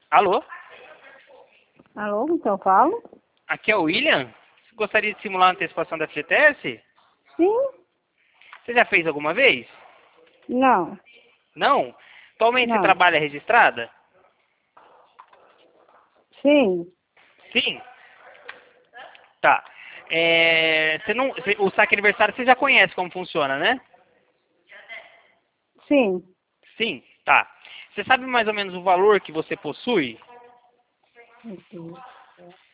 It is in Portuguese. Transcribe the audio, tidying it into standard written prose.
Alô? Alô, então eu falo? Aqui é o William. Você gostaria de simular a antecipação da FGTS? Sim? Você já fez alguma vez? Não, Não? Atualmente você não. trabalha registrada? Sim, Sim. Tá. O saque aniversário você já conhece como funciona, né? sim. Sim. Tá. Você sabe mais ou menos o valor que você possui? Meu Deus.